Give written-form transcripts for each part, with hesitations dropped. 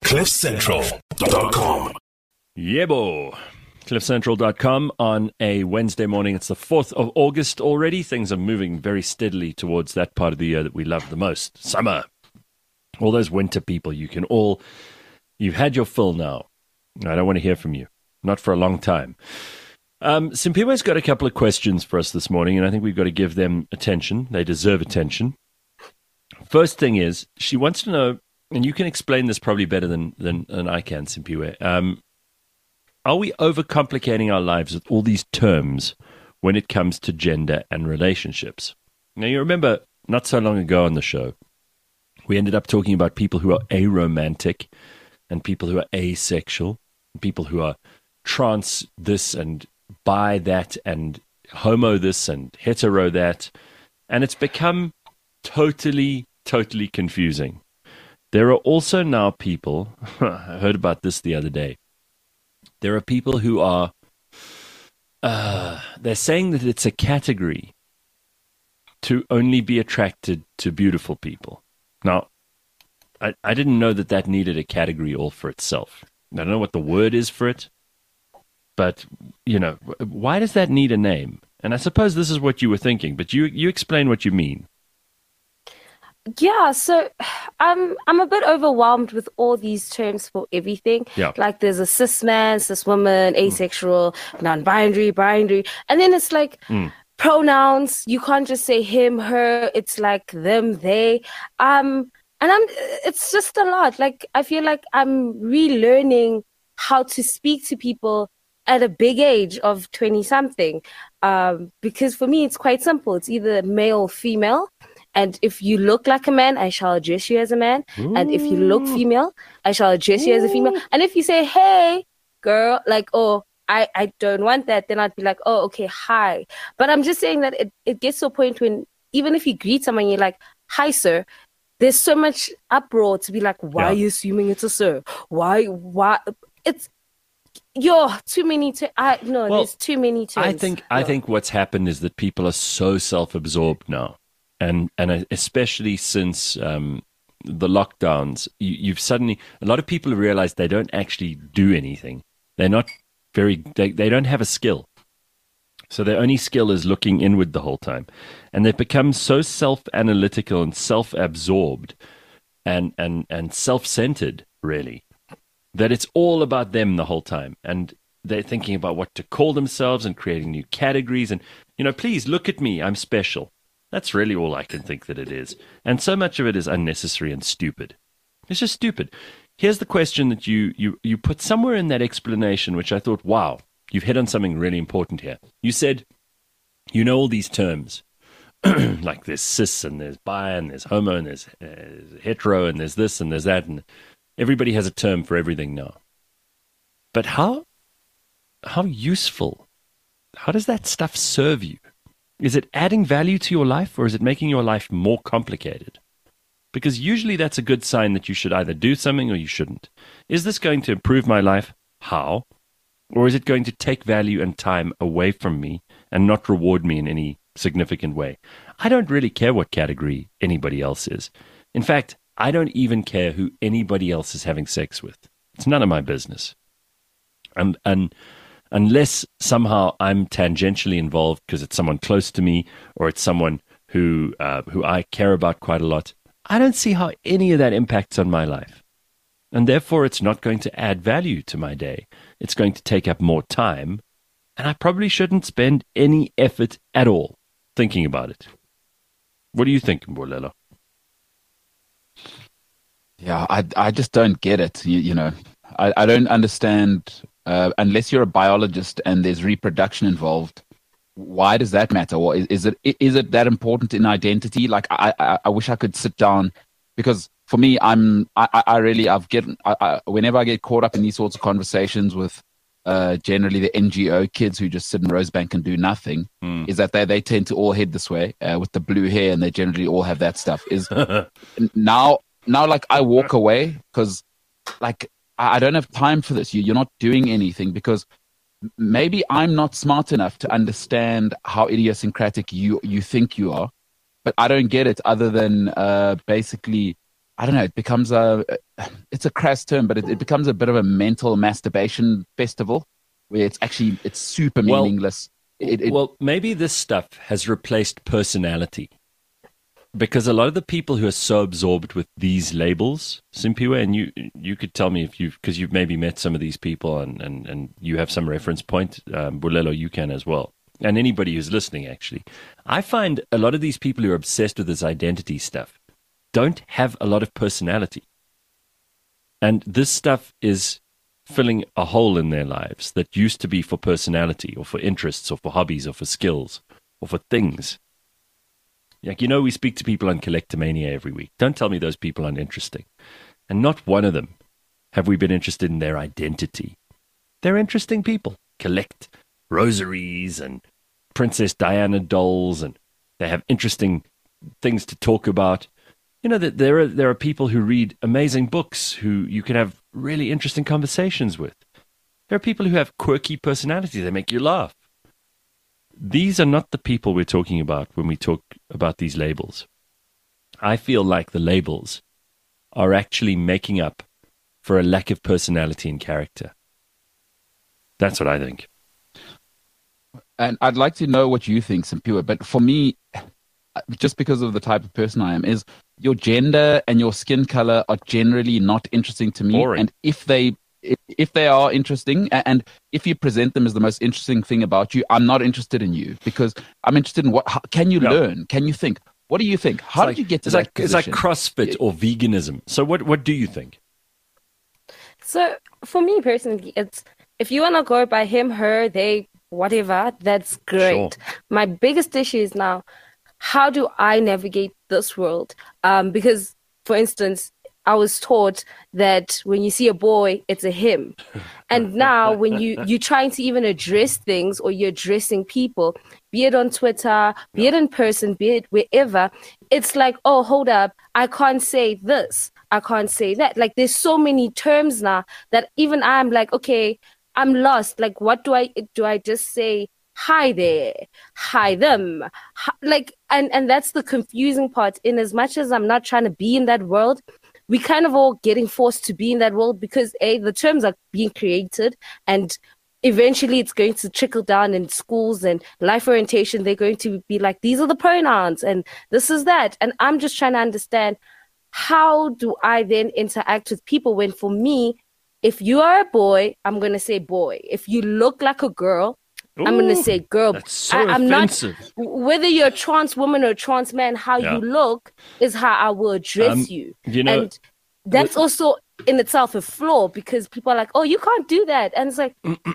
CliffCentral.com. Yebo. CliffCentral.com on a Wednesday morning. It's the 4th of August already. Things are moving very steadily towards that part of the year that we love the most. Summer. All those winter people, you've had your fill now. I don't want to hear from you. Not for a long time. Simpiwe's got a couple of questions for us this morning, and I think we've got to give them attention. They deserve attention. First thing is, she wants to know, and you can explain this probably better than I can, Simpiwe. Are we overcomplicating our lives with all these terms when it comes to gender and relationships? Now, you remember not so long ago on the show, we ended up talking about people who are aromantic and people who are asexual, and people who are trans this and bi that and homo this and hetero that. And it's become totally confusing. There are also now people, I heard about this the other day, there are people who are, they're saying that it's a category to only be attracted to beautiful people. Now, I didn't know that needed a category all for itself. I don't know what the word is for it, but, why does that need a name? And I suppose this is what you were thinking, but you explain what you mean. Yeah, so I'm a bit overwhelmed with all these terms for everything. Yeah. Like there's a cis man, cis woman, asexual, non-binary, binary, and then it's like pronouns. You can't just say him, her. It's like them, they. It's just a lot. Like I feel like I'm relearning how to speak to people at a big age of 20-something. Because for me, it's quite simple. It's either male or female. And if you look like a man, I shall address you as a man. Ooh. And if you look female, I shall address you as a female. And if you say, hey, girl, like, oh, I don't want that, then I'd be like, oh, okay, hi. But I'm just saying that it gets to a point when even if you greet someone, you're like, hi, sir. There's so much uproar to be like, why are you assuming it's a sir? Why? It's... too many. There's too many terms. I think what's happened is that people are so self-absorbed now. And especially since the lockdowns, you've suddenly, a lot of people have realized they don't actually do anything. They're not they don't have a skill. So their only skill is looking inward the whole time. And they've become so self-analytical and self-absorbed and self-centered, really, that it's all about them the whole time. And they're thinking about what to call themselves and creating new categories. And, please look at me, I'm special. That's really all I can think that it is. And so much of it is unnecessary and stupid. It's just stupid. Here's the question that you put somewhere in that explanation, which I thought, wow, you've hit on something really important here. You said, all these terms, like there's cis and there's bi and there's homo and there's hetero and there's this and there's that. And everybody has a term for everything now. But how useful, how does that stuff serve you? Is it adding value to your life, or is it making your life more complicated? Because usually that's a good sign that you should either do something or you shouldn't. Is this going to improve my life? How? Or is it going to take value and time away from me and not reward me in any significant way? I don't really care what category anybody else is. In fact, I don't even care who anybody else is having sex with. It's none of my business. And unless somehow I'm tangentially involved because it's someone close to me or it's someone who I care about quite a lot, I don't see how any of that impacts on my life. And therefore, it's not going to add value to my day. It's going to take up more time, and I probably shouldn't spend any effort at all thinking about it. What do you think, Mbolelo? Yeah, I just don't get it. I don't understand. Unless you're a biologist and there's reproduction involved, why does that matter? Or is it that important in identity? Like I wish I could sit down, because for me, whenever I get caught up in these sorts of conversations with generally the NGO kids who just sit in Rosebank and do nothing, is that they tend to all head this way with the blue hair, and they generally all have that stuff. Is now like I walk away because like I don't have time for this. You're not doing anything because maybe I'm not smart enough to understand how idiosyncratic you think you are, but I don't get it other than basically I don't know, it becomes it's a crass term, but it becomes a bit of a mental masturbation festival where it's super meaningless. Well, maybe this stuff has replaced personality. Because a lot of the people who are so absorbed with these labels, Simpiwe, and you could tell me because you've maybe met some of these people and you have some reference point, Bulelo, you can as well. And anybody who's listening, actually. I find a lot of these people who are obsessed with this identity stuff don't have a lot of personality. And this stuff is filling a hole in their lives that used to be for personality or for interests or for hobbies or for skills or for things. Like, we speak to people on Collectomania every week. Don't tell me those people aren't interesting. And not one of them have we been interested in their identity. They're interesting people. Collect rosaries and Princess Diana dolls, and they have interesting things to talk about. That there are people who read amazing books who you can have really interesting conversations with. There are people who have quirky personalities. They make you laugh. These are not the people we're talking about when we talk about these labels. I feel like the labels are actually making up for a lack of personality and character. That's what I think. And I'd like to know what you think, Simpiwe. But for me, just because of the type of person I am, is your gender and your skin color are generally not interesting to me. Boring. And if they are interesting, and if you present them as the most interesting thing about you, I'm not interested in you, because I'm interested in can you learn? Can you think? What do you think? How did you get to that position? It's like CrossFit or veganism. So what do you think? So for me personally, it's if you want to go by him, her, they, whatever, that's great. Sure. My biggest issue is now, how do I navigate this world? Because, for instance, I was taught that when you see a boy, it's a him. And now when you're trying to even address things, or you're addressing people, be it on Twitter, be it in person, be it wherever, it's like, oh, hold up, I can't say this, I can't say that. Like, there's so many terms now that even I'm like, okay, I'm lost. Like, what do I just say? Hi there, hi them, and that's the confusing part. In as much as I'm not trying to be in that world, we kind of all getting forced to be in that world because the terms are being created, and eventually it's going to trickle down in schools and life orientation. They're going to be like, these are the pronouns and this is that. And I'm just trying to understand, how do I then interact with people when, for me, if you are a boy, I'm going to say boy. If you look like a girl, I'm going to say girl. That's so offensive. Whether you're a trans woman or a trans man, how you look is how I will address you. And that's also in itself a flaw, because people are like, oh, you can't do that. And it's like,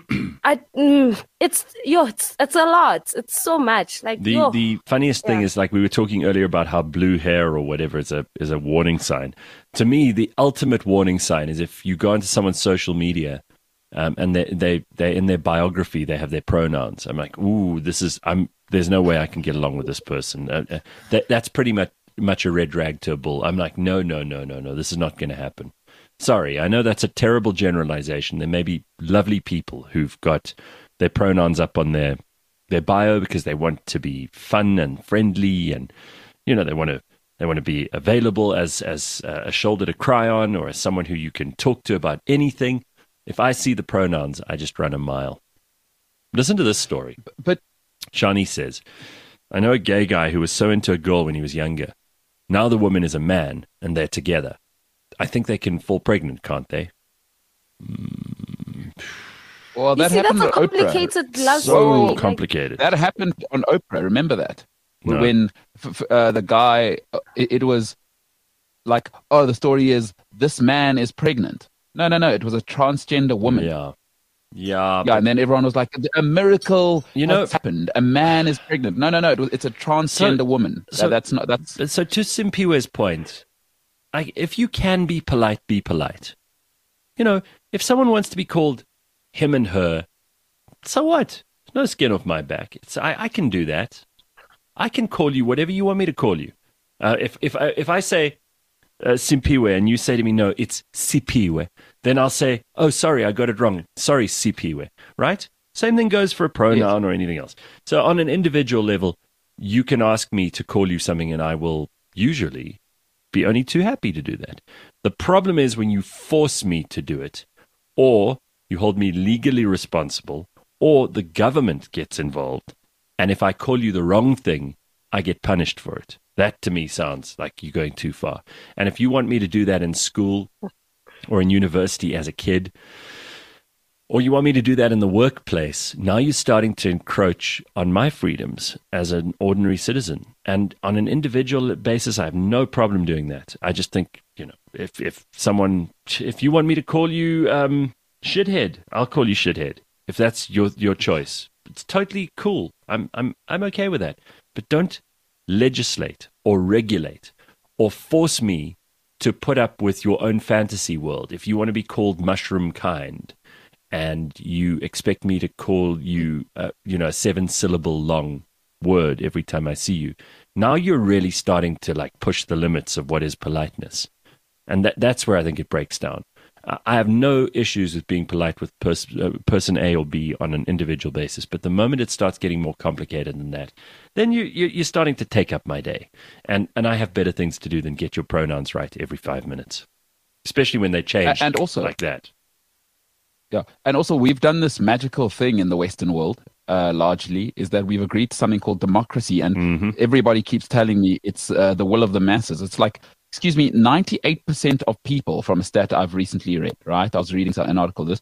it's a lot. It's so much. Like, the funniest thing is, like, we were talking earlier about how blue hair or whatever is a warning sign. To me, the ultimate warning sign is if you go onto someone's social media, and they in their biography they have their pronouns. I'm like, ooh, there's no way I can get along with this person. That's pretty much a red rag to a bull. I'm like, no, this is not going to happen. Sorry, I know that's a terrible generalization. There may be lovely people who've got their pronouns up on their bio because they want to be fun and friendly, and they want to be available as a shoulder to cry on, or as someone who you can talk to about anything. If I see the pronouns, I just run a mile. Listen to this story. But Shani says, I know a gay guy who was so into a girl when he was younger. Now the woman is a man, and they're together. I think they can fall pregnant, can't they? Well, that happened on complicated love story. So complicated. That happened on Oprah. Remember that? No. When the guy, it was like, oh, the story is this man is pregnant. No. It was a transgender woman. Yeah. And then everyone was like, a miracle has happened. A man is pregnant. No. It's a transgender woman. So to Simpiwe's point, if you can be polite, be polite. If someone wants to be called him and her, so what? There's no skin off my back. I can do that. I can call you whatever you want me to call you. If I say Simpiwe and you say to me, no, it's Sipiwe, then I'll say, oh, sorry, I got it wrong. Sorry, Sipiwe, right? Same thing goes for a pronoun or anything else. So on an individual level, you can ask me to call you something and I will usually be only too happy to do that. The problem is when you force me to do it, or you hold me legally responsible, or the government gets involved. And if I call you the wrong thing, I get punished for it. That to me sounds like you're going too far. And if you want me to do that in school or in university as a kid, or you want me to do that in the workplace, now you're starting to encroach on my freedoms as an ordinary citizen. And on an individual basis, I have no problem doing that. I just think, if you want me to call you shithead, I'll call you shithead. If that's your choice, it's totally cool. I'm okay with that. But don't legislate or regulate or force me to put up with your own fantasy world. If you want to be called mushroom kind and you expect me to call you, a 7-syllable long word every time I see you, now you're really starting to push the limits of what is politeness. And that's where I think it breaks down. I have no issues with being polite with person A or B on an individual basis, but the moment it starts getting more complicated than that, then you're starting to take up my day. And I have better things to do than get your pronouns right every 5 minutes, especially when they change and also, like that. Yeah, and also we've done this magical thing in the Western world, largely, is that we've agreed to something called democracy, and everybody keeps telling me it's the will of the masses. It's like, excuse me, 98% of people, from a stat I've recently read, right? I was reading an article of this.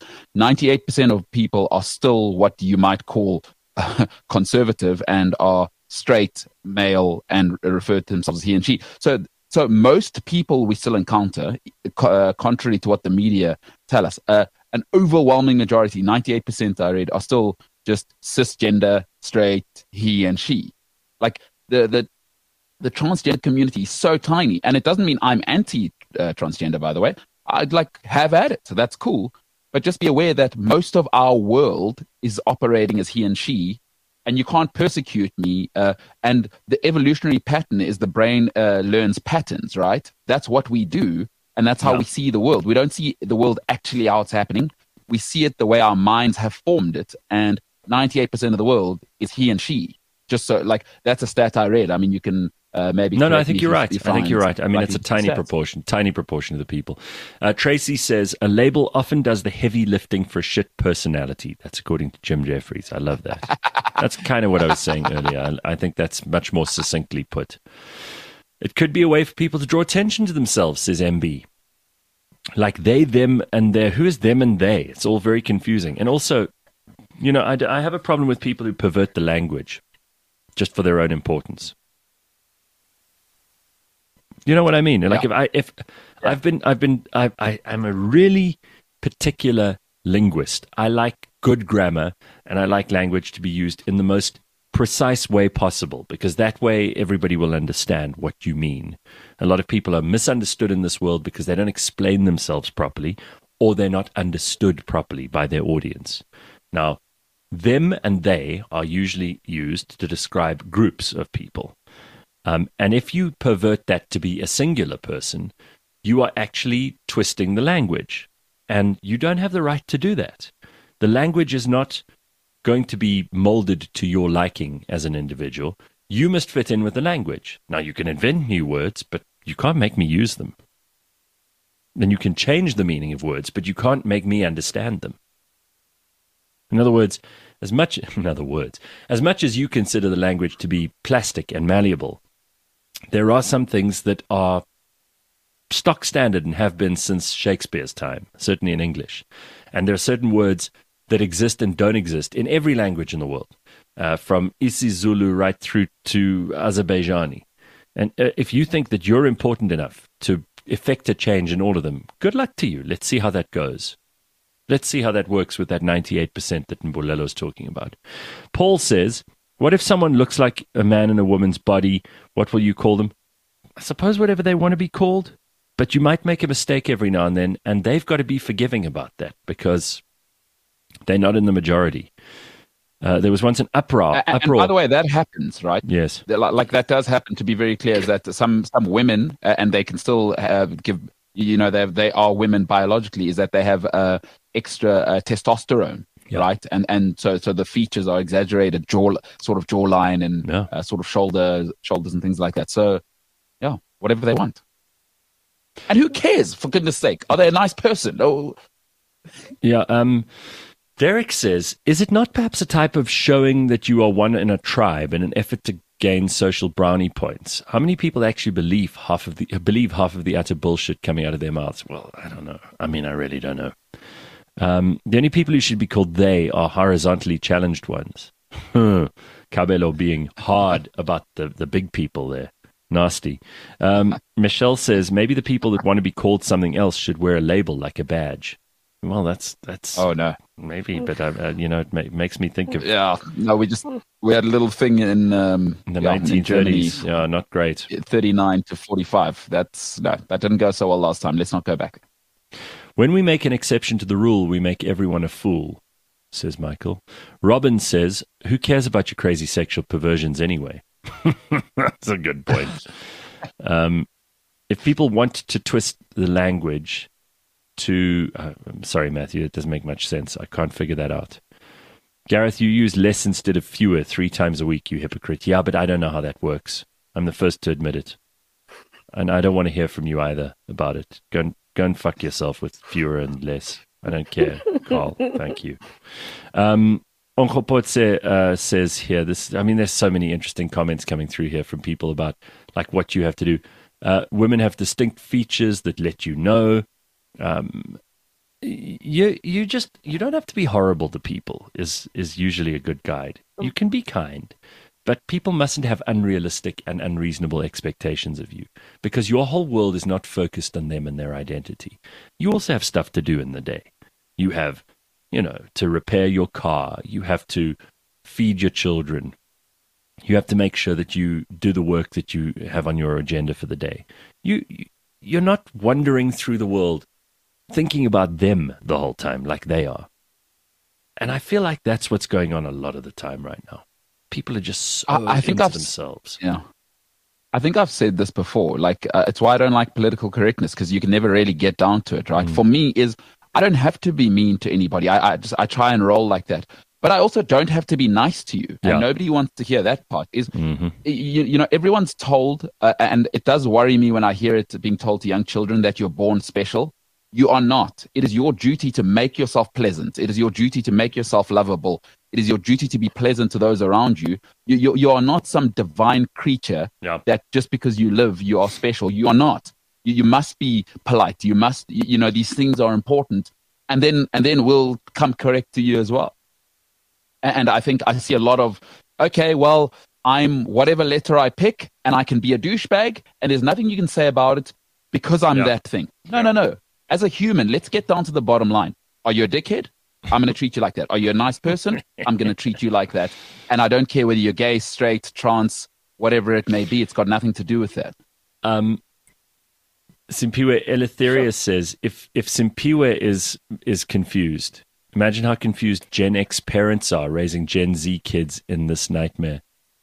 98% of people are still what you might call conservative and are straight, male, and refer to themselves as he and she. So most people we still encounter, contrary to what the media tell us, an overwhelming majority, 98% I read, are still just cisgender, straight, he and she. Like the transgender community is so tiny, and it doesn't mean I'm anti-transgender, by the way. I'd have at it, so that's cool. But just be aware that most of our world is operating as he and she, and you can't persecute me. And the evolutionary pattern is the brain learns patterns, right? That's what we do, and that's how we see the world. We don't see the world actually how it's happening. We see it the way our minds have formed it, and 98% of the world is he and she. Just so, that's a stat I read. I mean, you can maybe. No, I think you're right. I think you're right. I mean, it's a tiny proportion of the people. Tracy says, a label often does the heavy lifting for shit personality. That's according to Jim Jeffries. I love that. That's kind of what I was saying earlier. I think that's much more succinctly put. It could be a way for people to draw attention to themselves, says MB. Like they, them, and their. Who is them and they? It's all very confusing. And also, I have a problem with people who pervert the language just for their own importance. You know what I mean? I'm a really particular linguist. I like good grammar, and I like language to be used in the most precise way possible, because that way everybody will understand what you mean. A lot of people are misunderstood in this world because they don't explain themselves properly, or they're not understood properly by their audience. Now, them and they are usually used to describe groups of people. And if you pervert that to be a singular person, you are actually twisting the language. And you don't have the right to do that. The language is not going to be molded to your liking as an individual. You must fit in with the language. Now, you can invent new words, but you can't make me use them. Then you can change the meaning of words, but you can't make me understand them. In other words, as much as you consider the language to be plastic and malleable, there are some things that are stock standard and have been since Shakespeare's time, certainly in English. And there are certain words that exist and don't exist in every language in the world, from isiZulu right through to Azerbaijani. And if you think that you're important enough to effect a change in all of them, good luck to you. Let's see how that goes. Let's see how that works with that 98% that Mbulelo is talking about. Paul says, what if someone looks like a man in a woman's body? What will you call them? I suppose whatever they want to be called. But you might make a mistake every now and then, and they've got to be forgiving about that because they're not in the majority. There was once an uproar. And by the way, that happens, right? Yes. Like that does happen. To be very clear, is that some women, and they can still give, they are women biologically, is that they have extra testosterone, right? And so the features are exaggerated, jawline and sort of shoulders and things like that. So, yeah, whatever they want. And who cares, for goodness sake? Are they a nice person? Oh, Yeah. Derek says, is it not perhaps a type of showing that you are one in a tribe in an effort to gain social brownie points? How many people actually believe half of the utter bullshit coming out of their mouths? Well, I don't know. I mean, I really don't know. The only people who should be called they are horizontally challenged ones. Cabello being hard about the big people there. Nasty. Michelle says, maybe the people that want to be called something else should wear a label like a badge. Well, that's. oh no. Maybe, but it makes me think of Yeah, no, we had a little thing in the in 1930s. Germany, Yeah, not great. 39 to 45. That didn't go so well last time. Let's not go back. When we make an exception to the rule, we make everyone a fool, says Michael. Robin says, who cares about your crazy sexual perversions anyway? That's a good point. If people want to twist the language to... I'm sorry, Matthew, it doesn't make much sense. I can't figure that out. Gareth, you use less instead of fewer 3 times a week, you hypocrite. Yeah, but I don't know how that works. I'm the first to admit it. And I don't want to hear from you either about it. Go and fuck yourself with fewer and less. I don't care, Carl. Thank you. Onkopotse says here, there's so many interesting comments coming through here from people about like what you have to do. Women have distinct features that let you know. You don't have to be horrible to people is usually a good guide. You can be kind, but people mustn't have unrealistic and unreasonable expectations of you because your whole world is not focused on them and their identity. You also have stuff to do in the day. You have, to repair your car. You have to feed your children. You have to make sure that you do the work that you have on your agenda for the day. You're not wandering through the world thinking about them the whole time like they are. And I feel like that's what's going on a lot of the time right now. People are just so into themselves. Yeah. I think I've said this before. Like, it's why I don't like political correctness, because you can never really get down to it, right? For me, I don't have to be mean to anybody. I try and roll like that. But I also don't have to be nice to you. And nobody wants to hear that part. Everyone's told, and it does worry me when I hear it being told to young children that you're born special. You are not. It is your duty to make yourself pleasant. It is your duty to make yourself lovable. It is your duty to be pleasant to those around you. You are not some divine creature that just because you live, you are special. You are not. You must be polite. You must, these things are important. And then we'll come correct to you as well. And I think I see a lot of, okay, well, I'm whatever letter I pick and I can be a douchebag and there's nothing you can say about it because I'm that thing. No. As a human, let's get down to the bottom line. Are you a dickhead? I'm going to treat you like that. Are you a nice person? I'm going to treat you like that. And I don't care whether you're gay, straight, trans, whatever it may be. It's got nothing to do with that. Simpiwe Eleutherius says, if Simpiwe is confused, imagine how confused Gen X parents are raising Gen Z kids in this nightmare.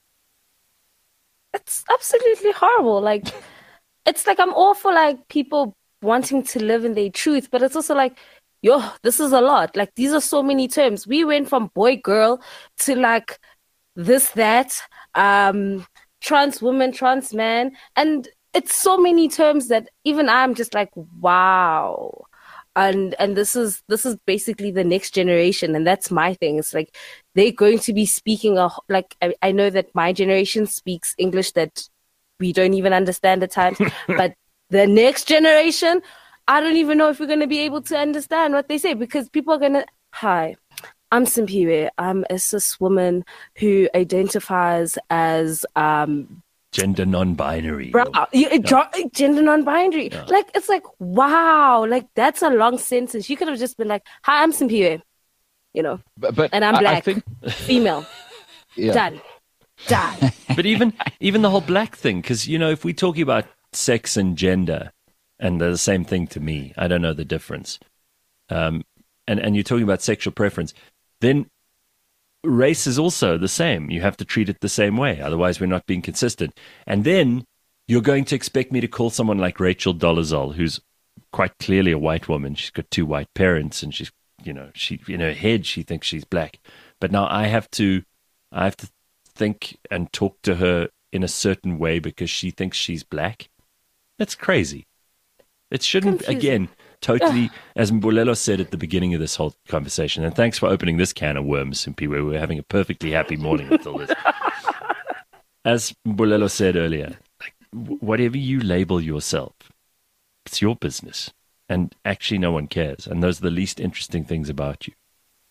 It's absolutely horrible. Like, it's like I'm all for like people wanting to live in their truth, but it's also like, this is a lot. Like, these are so many terms. We went from boy, girl to like this, that, trans woman, trans man, and it's so many terms that even I'm just like, wow. And this is basically the next generation, and that's my thing. It's like they're going to be speaking I know that my generation speaks English that we don't even understand at times, but the next generation, I don't even know if we're going to be able to understand what they say, because people are going to, hi, I'm Simpiwe. I'm a cis woman who identifies as gender non-binary. Gender non-binary. Yeah. Like, it's like, wow, like that's a long sentence. You could have just been like, hi, I'm Simpiwe, but and I'm black, I think... female. Done. But even the whole black thing, because, if we're talking about sex and gender, and they're the same thing to me, I don't know the difference. And you're talking about sexual preference, then race is also the same. You have to treat it the same way. Otherwise, we're not being consistent. And then you're going to expect me to call someone like Rachel Dolezal, who's quite clearly a white woman. She's got 2 white parents, and she's, she in her head she thinks she's black. But now I have to think and talk to her in a certain way because she thinks she's black. That's crazy. It shouldn't, Confusing. again, totally, as Mbulelo said at the beginning of this whole conversation, and thanks for opening this can of worms, Simpi, where we're having a perfectly happy morning until this. As Mbulelo said earlier, like, whatever you label yourself, it's your business. And actually no one cares. And those are the least interesting things about you.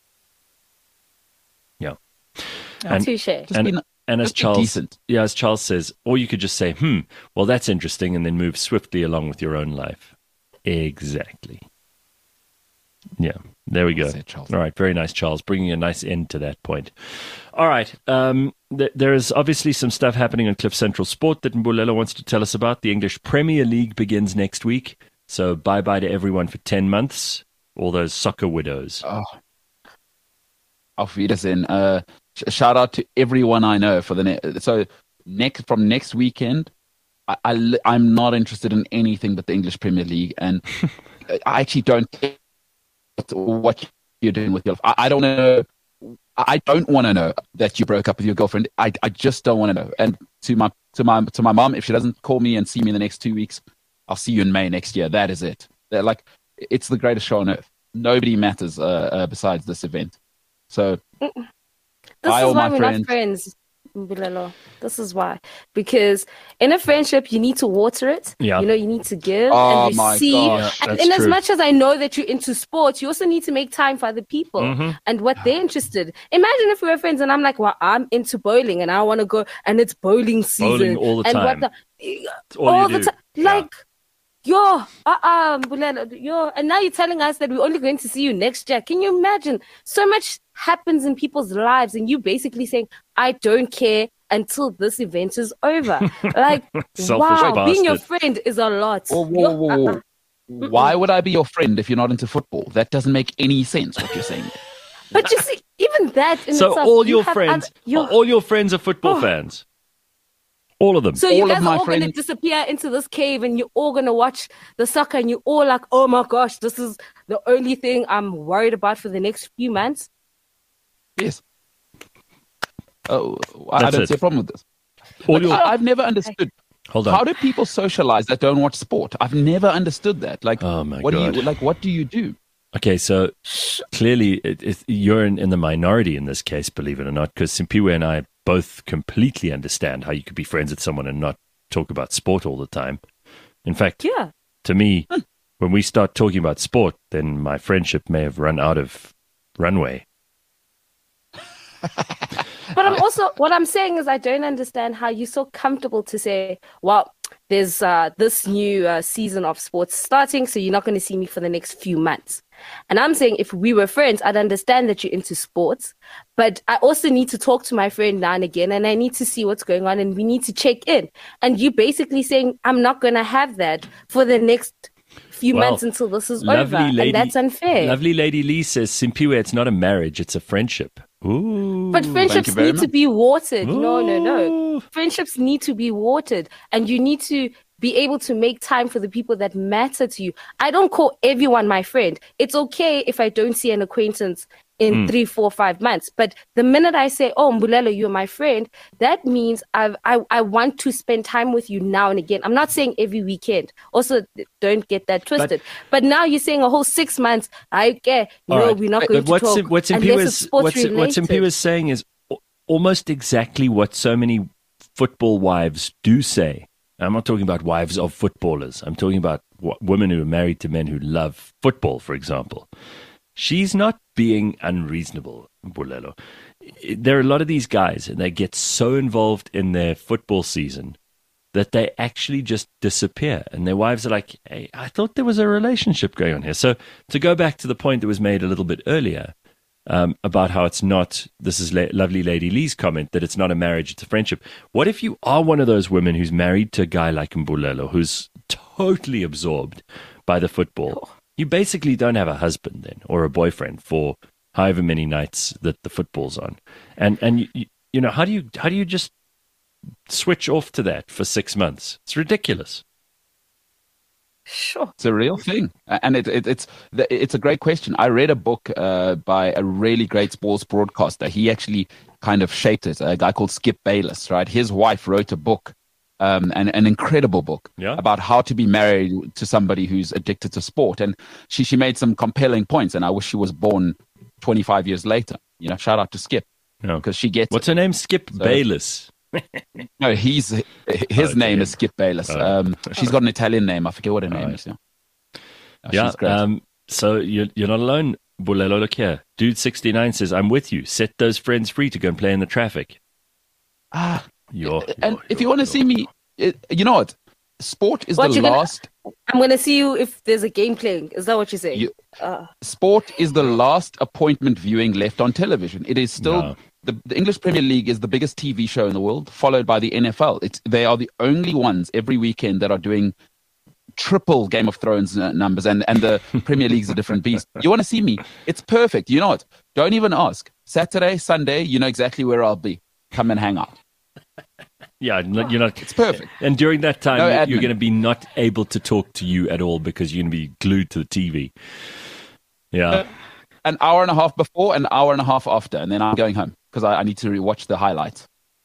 Yeah. And, Touche. and as as Charles says, or you could just say, well, that's interesting, and then move swiftly along with your own life. Exactly. Yeah, there we go. All right, very nice, Charles, bringing a nice end to that point. All right, there is obviously some stuff happening on Cliff Central Sport that Mbulelo wants to tell us about. The English Premier League begins next week, so bye-bye to everyone for 10 months, all those soccer widows. Oh. Auf Wiedersehen. Shout out to everyone I know for from next weekend. I'm not interested in anything but the English Premier League, and I actually don't care what you're doing with your life. I don't know. I don't want to know that you broke up with your girlfriend. I just don't want to know. And to my mom, if she doesn't call me and see me in the next 2 weeks, I'll see you in May next year. That is it. It's the greatest show on earth. Nobody matters besides this event. So, this is why we're not friends, Mbulelo. This is why. Because in a friendship, you need to water it. Yeah. You need to give and receive. Gosh, and in as much as I know that you're into sports, you also need to make time for other people and what they're interested. Imagine if we were friends and I'm like, well, I'm into bowling and I want to go and it's bowling season. Bowling all the time. All the time. Like, Mbulelo, and now you're telling us that we're only going to see you next year. Can you imagine? So much happens in people's lives, and you basically saying, I don't care until this event is over. Like, wow, bastard. being your friend is a lot. Whoa. Why would I be your friend if you're not into football? That doesn't make any sense, what you're saying. But you see, even that in so itself, all your friends are football fans. All of them. So you guys are all going to disappear into this cave and you're all going to watch the soccer and you're all like, oh my gosh, this is the only thing I'm worried about for the next few months? Yes. Oh, I don't see a problem with this. I've never understood. Hold on. How do people socialize that don't watch sport? I've never understood that. Like, oh my what God. What do you do? Okay, so clearly you're in the minority in this case, believe it or not, because Simpiwe and I both completely understand how you could be friends with someone and not talk about sport all the time. In fact, to me, when we start talking about sport, then my friendship may have run out of runway. But I'm also, what I'm saying is I don't understand how you're so comfortable to say, well, there's this new season of sports starting, so you're not going to see me for the next few months. And I'm saying if we were friends, I'd understand that you're into sports, but I also need to talk to my friend now and again, and I need to see what's going on, and we need to check in. And you basically saying, I'm not going to have that for the next few months until this is over, and that's unfair. Lovely Lady Lee says, Simpiwe, it's not a marriage, it's a friendship. Ooh, but friendships need to be watered. Ooh. No. Friendships need to be watered, and you need to be able to make time for the people that matter to you. I don't call everyone my friend. It's okay if I don't see an acquaintance in 3, 4, 5 months. But the minute I say, oh, Mbulelo, you're my friend, that means I want to spend time with you now and again. I'm not saying every weekend. Also, don't get that twisted. But now you're saying a whole 6 months, we're not going to talk unless it's sports related. What Simpiwe is saying is almost exactly what so many football wives do say. I'm not talking about wives of footballers. I'm talking about women who are married to men who love football, for example. She's not being unreasonable, Mbulelo. There are a lot of these guys, and they get so involved in their football season that they actually just disappear. And their wives are like, hey, I thought there was a relationship going on here. So to go back to the point that was made a little bit earlier about how it's not, this is lovely Lady Lee's comment, that it's not a marriage, it's a friendship. What if you are one of those women who's married to a guy like Mbulelo, who's totally absorbed by the football? You basically don't have a husband then, or a boyfriend for however many nights that the football's on. And you know, how do you just switch off to that for 6 months? It's ridiculous. Sure. It's a real thing. And it's a great question. I read a book by a really great sports broadcaster. He actually kind of shaped it, a guy called Skip Bayless, right? His wife wrote a book and an incredible book Yeah. about how to be married to somebody who's addicted to sport. And she made some compelling points, and I wish she was born 25 years later. Shout out to Skip, Yeah. because she gets What's her name? Skip Bayless. No, his name is Skip Bayless. Oh. She's got an Italian name. I forget what her name is. Yeah. She's great. So you're not alone, Bulelo. Look here. Dude 69 says, I'm with you. Set those friends free to go and play in the traffic. If you want to see me, you know what? Sport is the last. I'm going to see you if there's a game playing. Is that what you're saying? Sport is the last appointment viewing left on television. It is still the English Premier League is the biggest TV show in the world, followed by the NFL. They are the only ones every weekend that are doing triple Game of Thrones numbers, and the Premier League's a different beast. You want to see me? It's perfect. You know what? Don't even ask. Saturday, Sunday, you know exactly where I'll be. Come and hang out. Yeah, you're not. It's perfect. And during that time, No you're admin. going to be not able to talk to you at all because you're going to be glued to the TV. Yeah. An hour and a half before, an hour and a half after, and then I'm going home because I need to rewatch the highlights.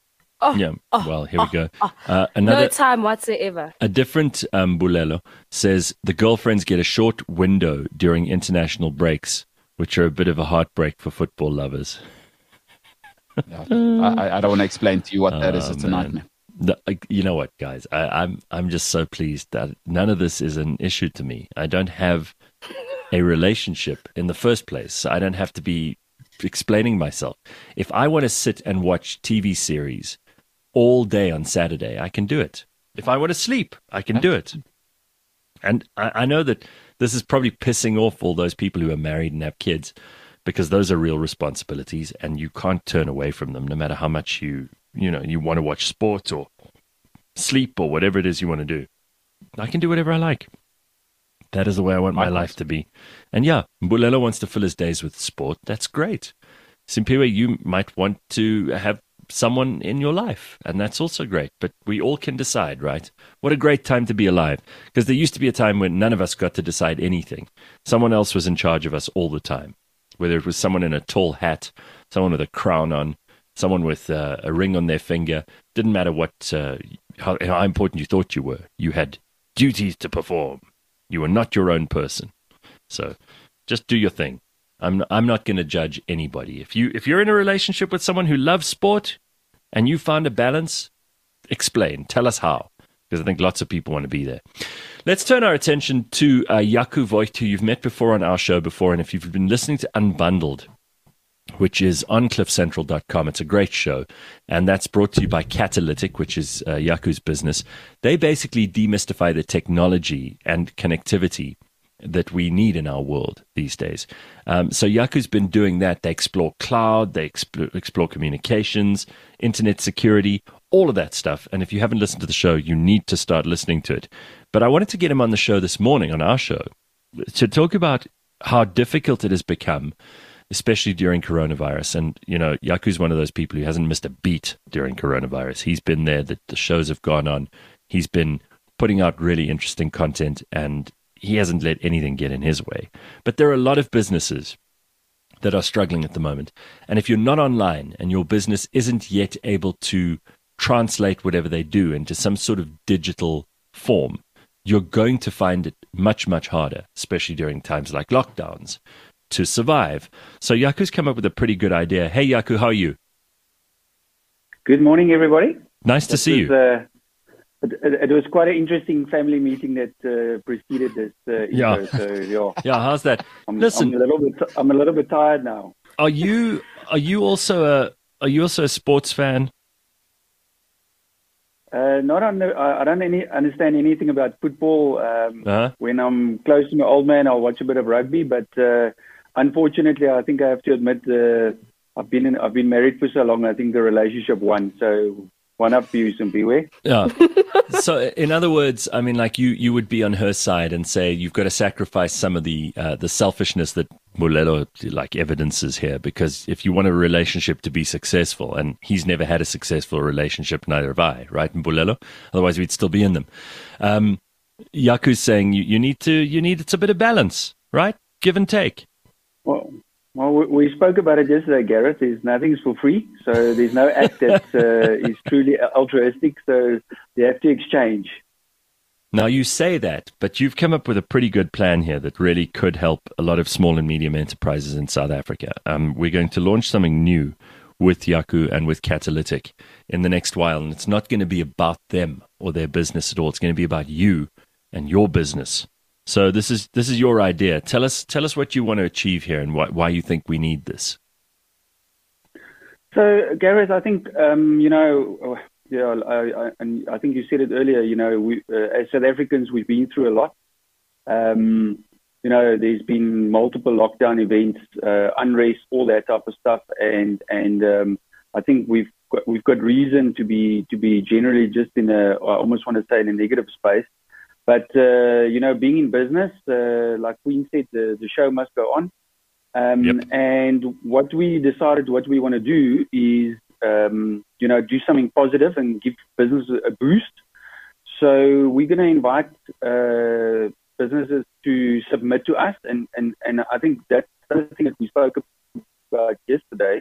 Well, here we go. No time whatsoever. A different Bulelo says the girlfriends get a short window during international breaks, which are a bit of a heartbreak for football lovers. I don't want to explain to you what that is. It's a nightmare. You know what, guys? I'm just so pleased that none of this is an issue to me. I don't have a relationship in the first place. I don't have to be explaining myself. If I want to sit and watch TV series all day on Saturday, I can do it. If I want to sleep, I can do it. And I know that this is probably pissing off all those people who are married and have kids, because those are real responsibilities and you can't turn away from them no matter how much you want to watch sport or sleep or whatever it is you want to do. I can do whatever I like. That is the way I want my life to be. And yeah, Bulelo wants to fill his days with sport. That's great. Simpiwe, you might want to have someone in your life, and that's also great. But we all can decide, right? What a great time to be alive. Because there used to be a time when none of us got to decide anything. Someone else was in charge of us all the time. Whether it was someone in a tall hat, someone with a crown on, someone with a ring on their finger. Didn't matter how important you thought you were. You had duties to perform. You were not your own person. So just do your thing. I'm not going to judge anybody. If you're in a relationship with someone who loves sport and you found a balance, explain. Tell us how. Because I think lots of people want to be there. Let's turn our attention to Jaco Voigt, who you've met before on our show before. And if you've been listening to Unbundled, which is on cliffcentral.com, it's a great show. And that's brought to you by Catalytic, which is Jaco's business. They basically demystify the technology and connectivity that we need in our world these days. So Jaco's been doing that. They explore cloud, they explore communications, internet security, all of that stuff. And if you haven't listened to the show, you need to start listening to it. But I wanted to get him on the show this morning, on our show, to talk about how difficult it has become, especially during coronavirus. And, Jaco's one of those people who hasn't missed a beat during coronavirus. He's been there, the shows have gone on. He's been putting out really interesting content, and he hasn't let anything get in his way. But there are a lot of businesses that are struggling at the moment. And if you're not online and your business isn't yet able to translate whatever they do into some sort of digital form, you're going to find it much, much harder, especially during times like lockdowns, to survive. So Jaco's come up with a pretty good idea. Hey, Jaco, how are you? Good morning, everybody. Nice to see you. It was quite an interesting family meeting that preceded this intro. So, yeah. How's that? Listen, I'm a little bit tired now. Are you also a sports fan? I don't understand anything about football. When I'm close to my old man, I'll watch a bit of rugby. But unfortunately, I think I have to admit, I've been married for so long. I think the relationship won. So one up for you, Simpiwe. Yeah. So in other words, I mean, like you would be on her side and say you've got to sacrifice some of the selfishness that Bulelo evidences here, because if you want a relationship to be successful, and he's never had a successful relationship, neither have I, right, Bulelo? Otherwise we'd still be in them. Jaco's saying you need it's a bit of balance, right? Give and take. Well, Well, we spoke about it yesterday, Gareth. Nothing's for free, so there's no act that is truly altruistic. So you have to exchange. Now you say that, but you've come up with a pretty good plan here that really could help a lot of small and medium enterprises in South Africa. We're going to launch something new with Jaco and with Catalytic in the next while, and it's not going to be about them or their business at all. It's going to be about you and your business. So this is your idea. Tell us what you want to achieve here and why you think we need this. So, Gareth, I think I think you said it earlier. We as South Africans, we've been through a lot. There's been multiple lockdown events, unrest, all that type of stuff, and I think we've got reason to be generally just I almost want to say in a negative space. But, being in business, like Queen said, the show must go on. Yep. And what we decided what we want to do is, do something positive and give business a boost. So we're going to invite businesses to submit to us. And I think that's the thing that we spoke about yesterday.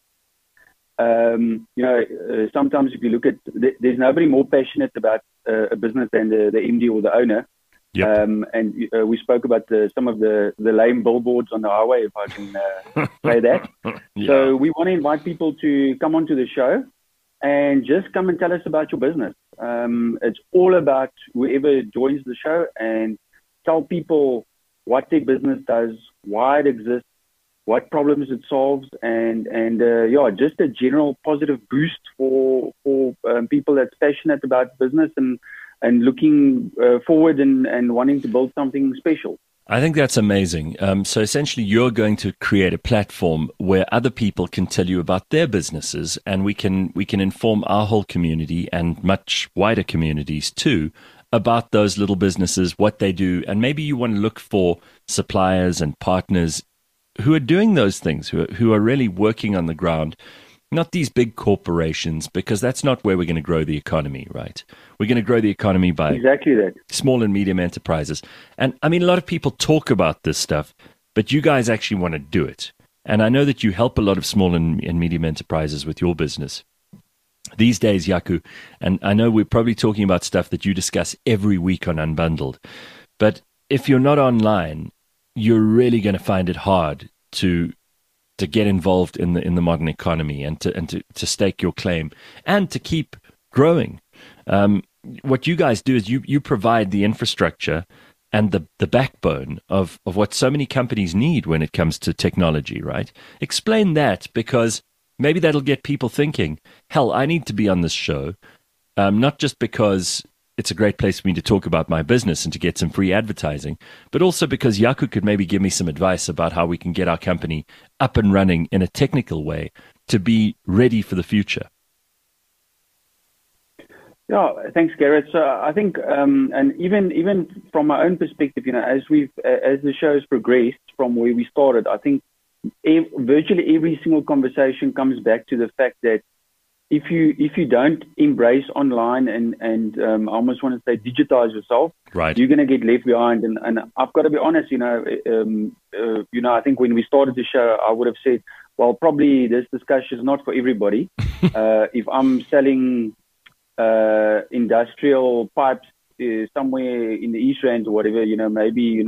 Sometimes if you look at, there's nobody more passionate about a business than the MD or the owner. Yep. We spoke about some of the lame billboards on the highway, if I can say that. Yeah. So we want to invite people to come onto the show and just come and tell us about your business. It's all about whoever joins the show and tell people what their business does, why it exists, what problems it solves, and just a general positive boost for people that's passionate about business and looking forward and wanting to build something special. I think that's amazing. So essentially, you're going to create a platform where other people can tell you about their businesses, and we can inform our whole community and much wider communities too about those little businesses, what they do, and maybe you want to look for suppliers and partners who are doing those things, who are really working on the ground, not these big corporations, because that's not where we're going to grow the economy, right? We're going to grow the economy by exactly that. Small and medium enterprises. And I mean, a lot of people talk about this stuff, but you guys actually want to do it. And I know that you help a lot of small and medium enterprises with your business these days, Jaco. And I know we're probably talking about stuff that you discuss every week on Unbundled. But if you're not online, you're really going to find it hard to get involved in the modern economy and to stake your claim and to keep growing. What you guys do is you provide the infrastructure and the backbone of what so many companies need when it comes to technology, right? Explain that, because maybe that'll get people thinking, hell, I need to be on this show, not just because it's a great place for me to talk about my business and to get some free advertising, but also because Jaco could maybe give me some advice about how we can get our company up and running in a technical way to be ready for the future. Yeah, thanks, Gareth. So I think, and even from my own perspective, as the show's progressed from where we started, I think virtually every single conversation comes back to the fact that if you don't embrace online and I almost want to say digitize yourself, right, you're going to get left behind. And I've got to be honest, I think when we started the show, I would have said, well, probably this discussion is not for everybody. If I'm selling industrial pipes somewhere in the East Rand or whatever, maybe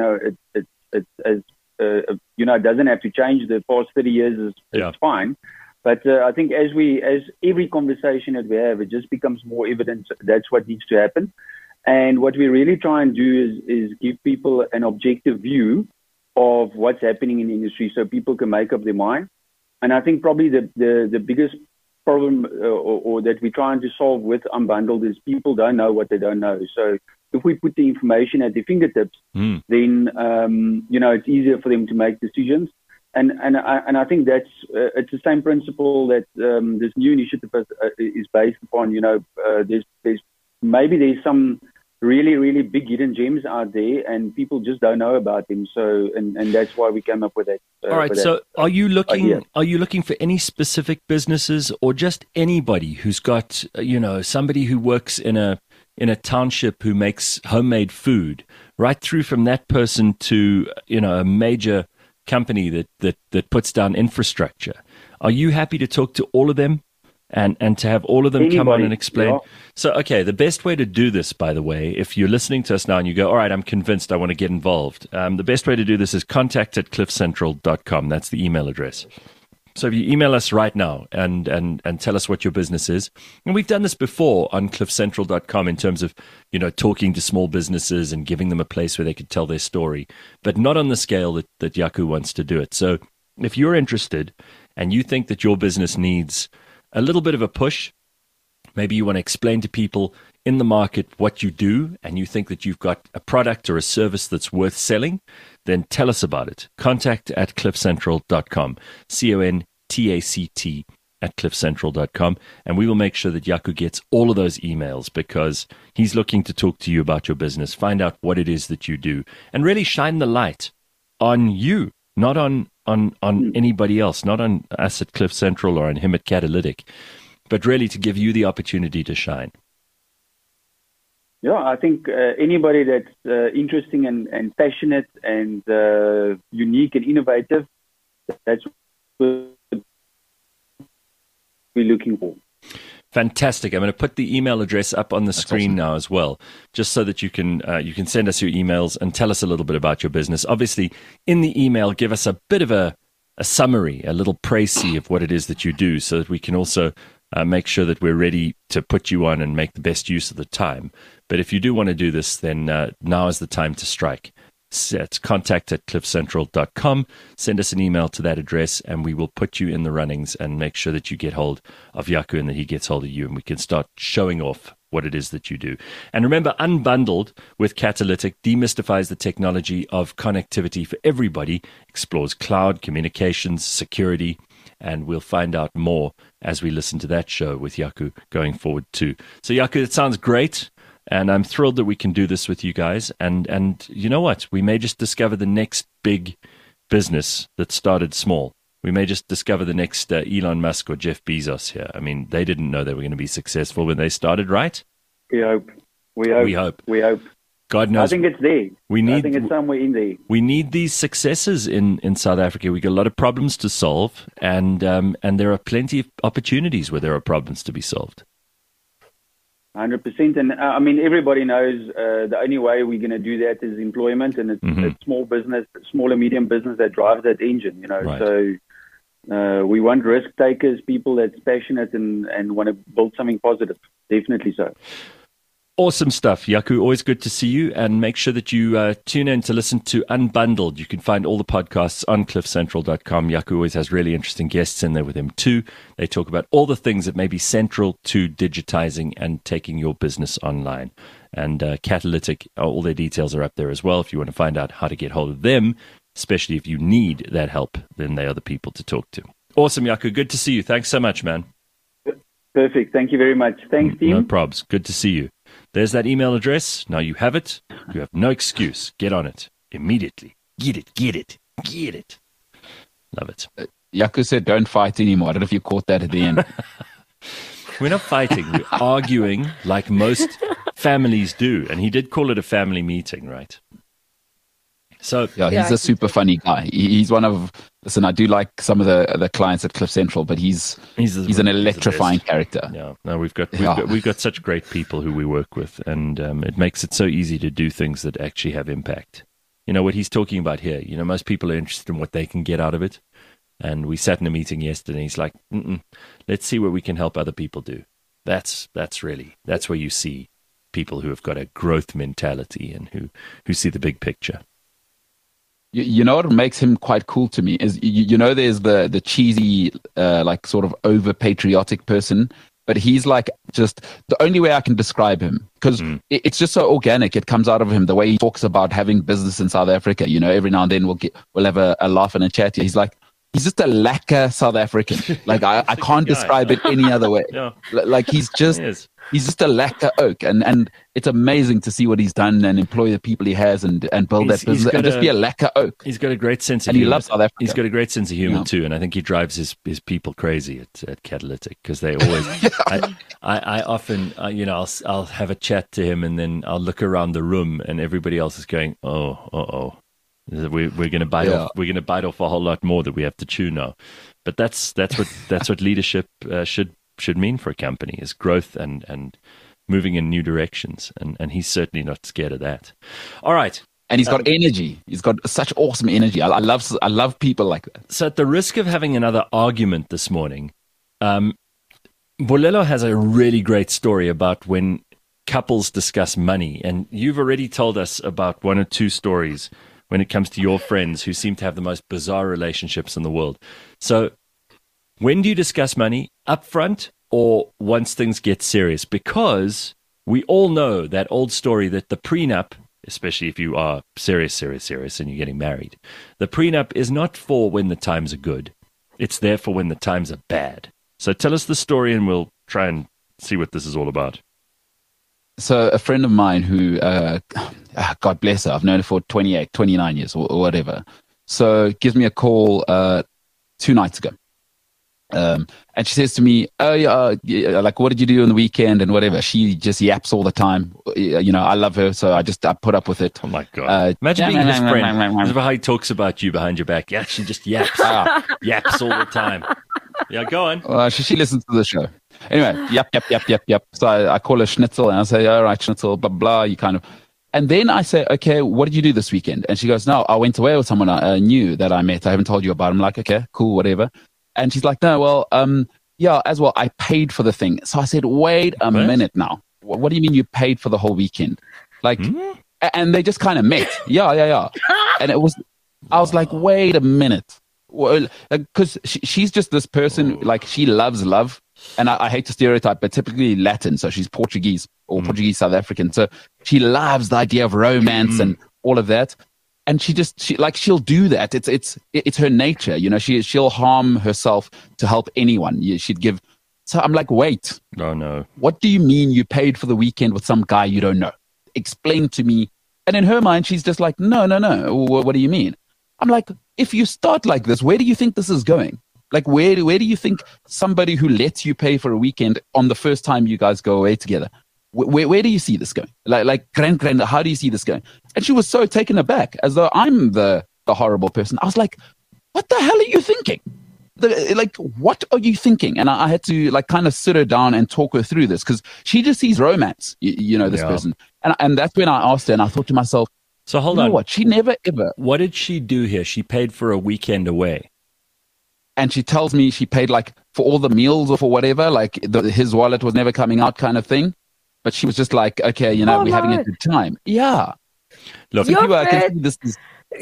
it doesn't have to change. The past 30 years it's fine. But I think as every conversation that we have, it just becomes more evident that's what needs to happen. And what we really try and do is give people an objective view of what's happening in the industry so people can make up their mind. And I think probably the biggest problem or that we're trying to solve with Unbundled is people don't know what they don't know. So if we put the information at their fingertips, then it's easier for them to make decisions. And I think that's it's the same principle that this new initiative is based upon. There's some really, really big hidden gems out there, and people just don't know about them. So, and that's why we came up with that. All right. So, are you looking for any specific businesses, or just anybody who's got somebody who works in a township who makes homemade food, right through from that person to a major company that puts down infrastructure. Are you happy to talk to all of them and to have all of them come on and explain? Yeah. So, okay, the best way to do this, by the way, if you're listening to us now and you go, all right, I'm convinced I want to get involved, the best way to do this is contact@cliffcentral.com. That's the email address. So if you email us right now and tell us what your business is, and we've done this before on cliffcentral.com in terms of, talking to small businesses and giving them a place where they could tell their story, but not on the scale that Jaco wants to do it. So if you're interested and you think that your business needs a little bit of a push, maybe you want to explain to people in the market what you do, and you think that you've got a product or a service that's worth selling, then tell us about it. Contact@cliffcentral.com, CONTACT@cliffcentral.com, and we will make sure that Jaco gets all of those emails, because he's looking to talk to you about your business, find out what it is that you do, and really shine the light on you, not on anybody else, not on us at Cliff Central or on him at Catalytic, but really to give you the opportunity to shine. Yeah, I think anybody that's interesting and passionate and unique and innovative, that's what we're looking for. Fantastic. I'm going to put the email address up on the screen now as well, just so that you can send us your emails and tell us a little bit about your business. Obviously, in the email, give us a bit of a summary, a little précis of what it is that you do, so that we can also make sure that we're ready to put you on and make the best use of the time. But if you do want to do this, then now is the time to strike. It's contact@cliffcentral.com. Send us an email to that address, and we will put you in the runnings and make sure that you get hold of Jaco and that he gets hold of you, and we can start showing off what it is that you do. And remember, Unbundled with Catalytic demystifies the technology of connectivity for everybody, explores cloud, communications, security, and we'll find out more as we listen to that show with Jaco going forward too. So Jaco, it sounds great. And I'm thrilled that we can do this with you guys. And you know what? We may just discover the next big business that started small. We may just discover the next Elon Musk or Jeff Bezos here. I mean, they didn't know they were going to be successful when they started, right? We hope. God knows. I think it's there. I think it's somewhere in there. We need these successes in South Africa. We got a lot of problems to solve, and there are plenty of opportunities where there are problems to be solved. 100%. And I mean, everybody knows the only way we're going to do that is employment, and it's small business, small and medium business that drives that engine, Right. So we want risk takers, people that's passionate and want to build something positive. Definitely so. Awesome stuff, Jaco. Always good to see you. And make sure that you tune in to listen to Unbundled. You can find all the podcasts on cliffcentral.com. Jaco always has really interesting guests in there with him too. They talk about all the things that may be central to digitizing and taking your business online. And Catalytic, all their details are up there as well. If you want to find out how to get hold of them, especially if you need that help, then they are the people to talk to. Awesome, Jaco. Good to see you. Thanks so much, man. Perfect. Thank you very much. Thanks, team. No probs. Good to see you. There's that email address. Now you have it. You have no excuse. Get on it immediately. Get it. Love it. Jaco said, don't fight anymore. I don't know if you caught that at the end. We're not fighting. We're arguing like most families do. And he did call it a family meeting, right? So yeah, he's a super funny guy. He's one of, listen, I do like some of the clients at Cliff Central, but he's an electrifying character. Yeah, no, we've got such great people who we work with, and it makes it so easy to do things that actually have impact. You know what he's talking about here. You know, most people are interested in what they can get out of it, and we sat in a meeting yesterday. And he's like, let's see what we can help other people do. That's where you see people who have got a growth mentality and who see the big picture. You know what makes him quite cool to me is, there's the cheesy, like sort of over patriotic person, but he's like just the only way I can describe him, because it's just so organic. It comes out of him, the way he talks about having business in South Africa. Every now and then we'll have a laugh and a chat. He's just a lacquer South African. Like I can't describe it any other way. Yeah. Like he's just a lacquer oak, and it's amazing to see what he's done and employ the people he has and build that business and just be a lacquer oak. He's got a great sense of humor. And he loves South Africa. He's got a great sense of humor too, and I think he drives his people crazy at Catalytic, because they always. I often I'll have a chat to him, and then I'll look around the room and everybody else is going, oh. We're going to bite off. We're going to bite off a whole lot more that we have to chew now. But that's what leadership should mean for a company, is growth and moving in new directions. And he's certainly not scared of that. All right. And he's got energy. He's got such awesome energy. I love people like that. So at the risk of having another argument this morning, Bolelo has a really great story about when couples discuss money. And you've already told us about one or two stories when it comes to your friends who seem to have the most bizarre relationships in the world. So when do you discuss money? Up front or once things get serious? Because we all know that old story that the prenup, especially if you are serious and you're getting married, the prenup is not for when the times are good. It's there for when the times are bad. So tell us the story and we'll try and see what this is all about. So a friend of mine who, God bless her, I've known her for 28, 29 years or whatever. So gives me a call 2 nights ago. And she says to me, "Oh, yeah, like, what did you do on the weekend and whatever?" She just yaps all the time. I love her, so I put up with it. Oh my God! Imagine being his friend. This is how he talks about you behind your back. Yeah, she just yaps, yaps all the time. Yeah, go on. She listens to the show. Anyway, yap. So I call her Schnitzel, and I say, "All right, Schnitzel, blah blah." You kind of, and then I say, "Okay, what did you do this weekend?" And she goes, "No, I went away with someone I knew that I met. I haven't told you about." I'm like, "Okay, cool, whatever." And she's like, "No, well, yeah, as well, I paid for the thing." So I said, "Wait a minute now. What do you mean you paid for the whole weekend?" Like, and they just kind of met. Yeah. And I was like, "Wait a minute." Well, because she's just this person, like, she loves love. And I hate to stereotype, but typically Latin. So she's Portuguese or Portuguese South African. So she loves the idea of romance and all of that. And she'll do that. It's her nature. She'll harm herself to help anyone. She'd give. So I'm like, wait. Oh, no. What do you mean you paid for the weekend with some guy you don't know? Explain to me. And in her mind, she's just like, no. What do you mean? I'm like, if you start like this, where do you think this is going? Like, where do you think somebody who lets you pay for a weekend on the first time you guys go away together, where do you see this going? Like, grand, how do you see this going? And she was so taken aback, as though I'm the horrible person. I was like, what the hell are you thinking? What are you thinking? And I had to, like, kind of sit her down and talk her through this, because she just sees romance, this person. And that's when I asked her, and I thought to myself, so hold on. What? She never ever. What did she do here? She paid for a weekend away. And she tells me she paid, like, for all the meals or for whatever, like his wallet was never coming out kind of thing. But she was just like, okay, we're having a good time. Yeah. Look, people, I can see this is.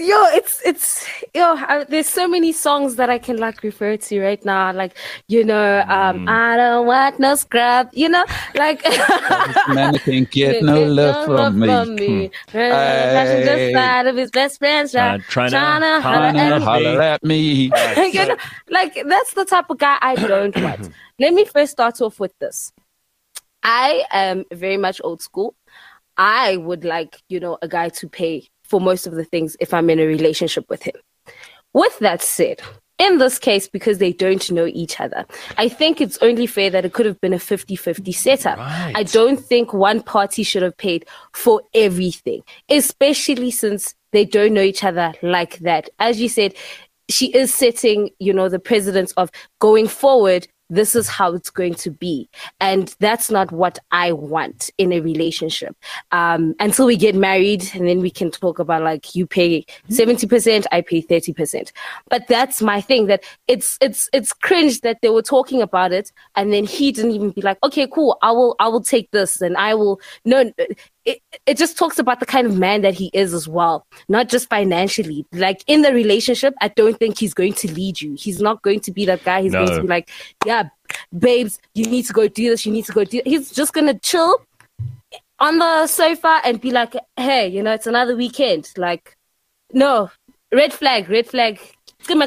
There's so many songs that I can, like, refer to right now. Like, I don't want no scrub, like. Man can't get no love from me. Just side of his best friends, trying to holler at me. Like, that's the type of guy I don't want. Let me first start off with this. I am very much old school. I would like, a guy to pay for most of the things if I'm in a relationship with him. With that said, in this case, because they don't know each other, I think it's only fair that it could have been a 50-50 setup. Right. I don't think one party should have paid for everything, especially since they don't know each other like that. As you said, she is setting, the precedence of going forward. This is how it's going to be. And that's not what I want in a relationship. Until we get married, and then we can talk about, like, you pay 70%, I pay 30%. But that's my thing, that it's cringe that they were talking about it, and then he didn't even be like, okay, cool, I will take this, and I will. No, it just talks about the kind of man that he is as well, not just financially. Like, in the relationship, I don't think he's going to lead you. He's not going to be that guy. He's going to be like, yeah, babes, you need to go do this. You need to go do. He's just going to chill on the sofa and be like, hey, it's another weekend. Like, no, red flag. Switch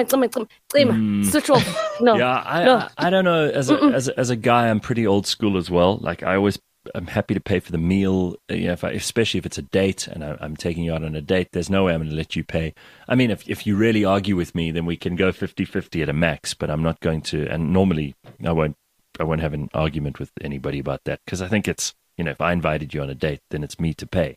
off. No. Yeah, I don't know. As a guy, I'm pretty old school as well. Like, I'm happy to pay for the meal, especially if it's a date and I'm taking you out on a date. There's no way I'm going to let you pay. I mean, if you really argue with me, then we can go 50-50 at a max, but I'm not going to. And normally I won't have an argument with anybody about that, because I think it's, if I invited you on a date, then it's me to pay.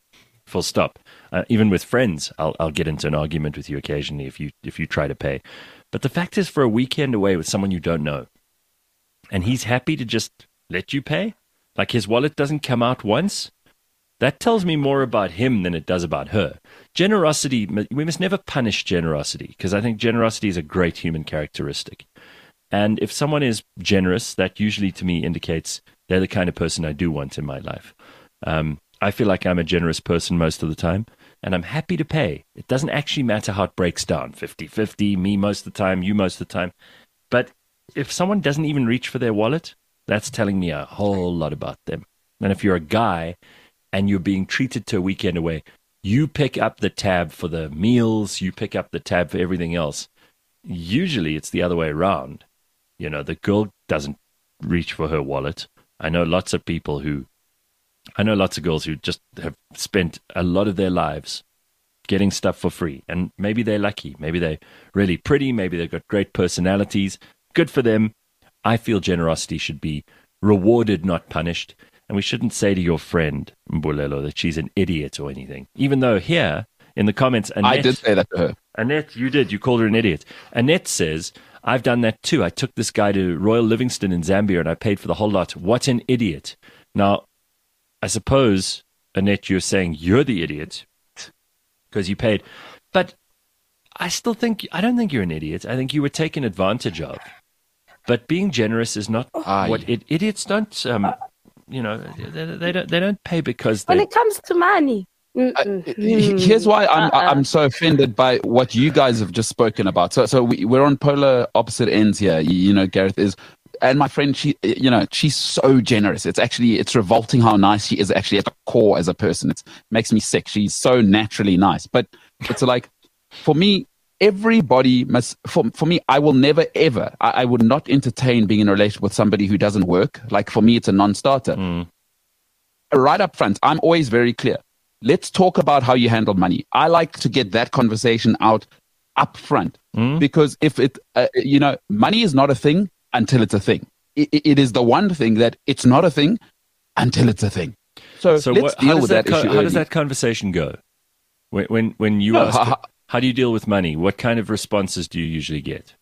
full stop. Even with friends, I'll get into an argument with you occasionally if you try to pay. But the fact is, for a weekend away with someone you don't know, and he's happy to just let you pay, like his wallet doesn't come out once, that tells me more about him than it does about her. Generosity, we must never punish generosity, because I think generosity is a great human characteristic. And if someone is generous, that usually to me indicates they're the kind of person I do want in my life. I feel like I'm a generous person most of the time, and I'm happy to pay. It doesn't actually matter how it breaks down, 50-50, me most of the time, you most of the time. But if someone doesn't even reach for their wallet, that's telling me a whole lot about them. And if you're a guy and you're being treated to a weekend away, you pick up the tab for the meals, you pick up the tab for everything else. Usually it's the other way around. You know, the girl doesn't reach for her wallet. I know lots of girls who just have spent a lot of their lives getting stuff for free. And maybe they're lucky. Maybe they're really pretty. Maybe they've got great personalities. Good for them. I feel generosity should be rewarded, not punished. And we shouldn't say to your friend, Mbulelo, that she's an idiot or anything. Even though here in the comments, Annette, I did say that to her. Annette, you did. You called her an idiot. Annette says, I've done that too. I took this guy to Royal Livingston in Zambia and I paid for the whole lot. What an idiot. Now, I suppose, Annette, you're saying you're the idiot because you paid. But I don't think you're an idiot. I think you were taken advantage of. But being generous is not what idiots don't, they don't pay because when it comes to money. Here's why I'm so offended by what you guys have just spoken about. So we're on polar opposite ends here. You know, Gareth is, and my friend, she's so generous. It's revolting how nice she is actually at the core as a person. It makes me sick. She's so naturally nice. But it's like, for me, everybody must, for me, I will never ever, I would not entertain being in a relationship with somebody who doesn't work. Like for me, it's a non-starter. Right up front, I'm always very clear. Let's talk about how you handle money. I like to get that conversation out up front because if money is not a thing until it's a thing. It is the one thing that it's not a thing until it's a thing. So let's deal with that issue. How does that conversation go? When you ask, how do you deal with money? What kind of responses do you usually get?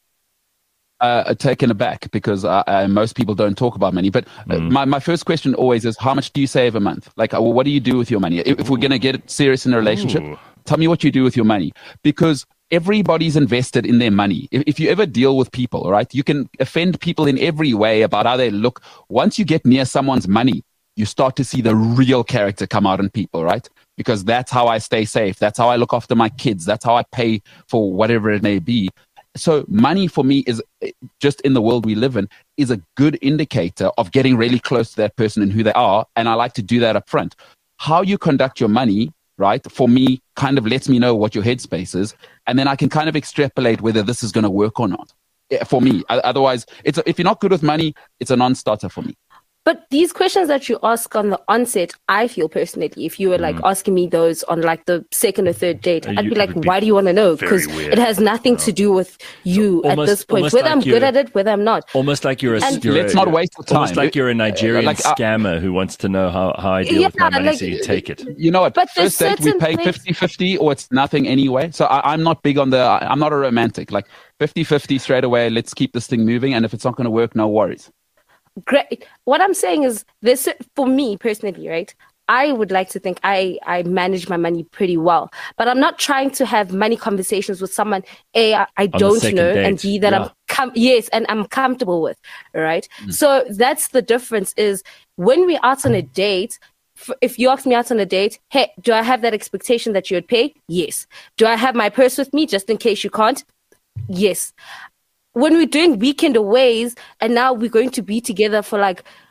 Taken aback because most people don't talk about money. But my first question always is, how much do you save a month? Like, what do you do with your money? If we're going to get serious in a relationship, tell me what you do with your money. Because everybody's invested in their money. If you ever deal with people, right, you can offend people in every way about how they look. Once you get near someone's money, you start to see the real character come out in people, right? Because that's how I stay safe. That's how I look after my kids. That's how I pay for whatever it may be. So money for me is, just in the world we live in, is a good indicator of getting really close to that person and who they are. And I like to do that up front. How you conduct your money, right, for me, kind of lets me know what your headspace is. And then I can kind of extrapolate whether this is going to work or not. For me, otherwise, if you're not good with money, it's a non-starter for me. But these questions that you ask on the onset, I feel personally, if you were like asking me those on like the second or third date, I'd be like, why do you want to know? Because it has nothing to do with you at this point, whether I'm good at it, whether I'm not. Almost like let's not waste the time. Almost like you're a Nigerian scammer who wants to know how I deal with my money, so you take it. You know what? But first date, we pay 50-50 or it's nothing anyway. So I'm not big on I'm not a romantic. Like 50-50 straight away, let's keep this thing moving. And if it's not going to work, no worries. Great. What I'm saying is this, for me personally, right? I would like to think I manage my money pretty well, but I'm not trying to have money conversations with someone A, I don't know, and B, that and I'm comfortable with, right? So that's the difference is when we're out on a date, if you ask me out on a date, hey, do I have that expectation that you would pay? Yes. Do I have my purse with me just in case you can't? Yes. When we're doing weekend aways and now we're going to be together for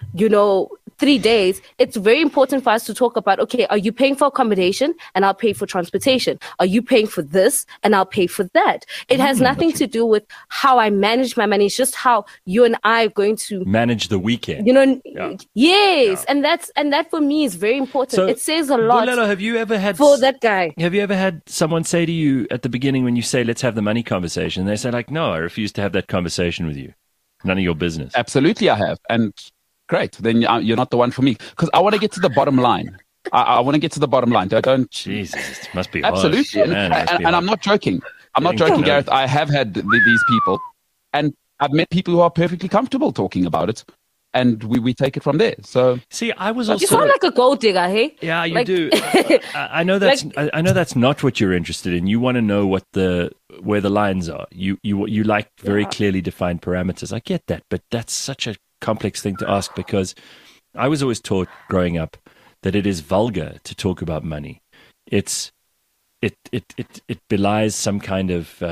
3 days, it's very important for us to talk about, okay, are you paying for accommodation and I'll pay for transportation? Are you paying for this and I'll pay for that? It has nothing to do with how I manage my money. It's just how you and I are going to manage the weekend. Yes. Yeah. And that for me is very important. So, it says a lot. Bulelo, have you ever had for that guy? Have you ever had someone say to you at the beginning when you say, let's have the money conversation, they say like, no, I refuse to have that conversation with you. None of your business. Absolutely I have. And great, then you're not the one for me. Because I want to get to the bottom line. I want to get to the bottom line. Don't. Jesus, it must be absolutely, harsh. Man, and I'm not joking. I'm not joking, Gareth. I have had these people, and I've met people who are perfectly comfortable talking about it, and we take it from there. So, see, I was also. You sound like a gold digger, hey? Yeah, you do. I know that's. I know that's not what you're interested in. You want to know where the lines are. You like very clearly defined parameters. I get that, but that's such a complex thing to ask because I was always taught growing up that it is vulgar to talk about money. It belies some kind of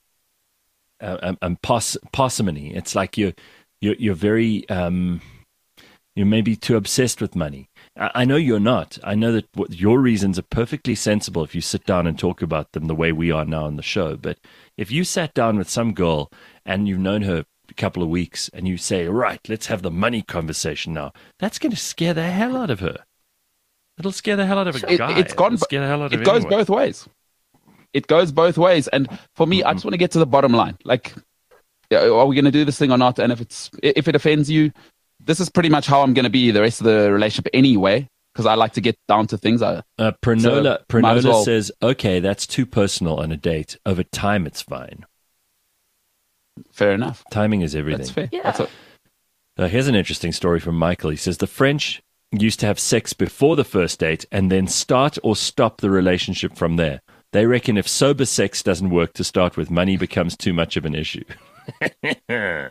parsimony. It's like you're very you're maybe too obsessed with money. I know you're not. I know that your reasons are perfectly sensible if you sit down and talk about them the way we are now on the show. But if you sat down with some girl and you've known her a couple of weeks and you say, right, let's have the money conversation now, that's going to scare the hell out of her. It'll scare the hell out of a guy. It goes both ways. It goes both ways. And for me, I just want to get to the bottom line. Like, are we going to do this thing or not? And if it offends you, this is pretty much how I'm going to be the rest of the relationship anyway, because I like to get down to things. Pranola says, okay, that's too personal on a date. Over time, it's fine. Fair enough. Timing is everything. That's fair. Yeah. Here's an interesting story from Michael. He says, the French used to have sex before the first date and then start or stop the relationship from there. They reckon if sober sex doesn't work to start with, money becomes too much of an issue. That's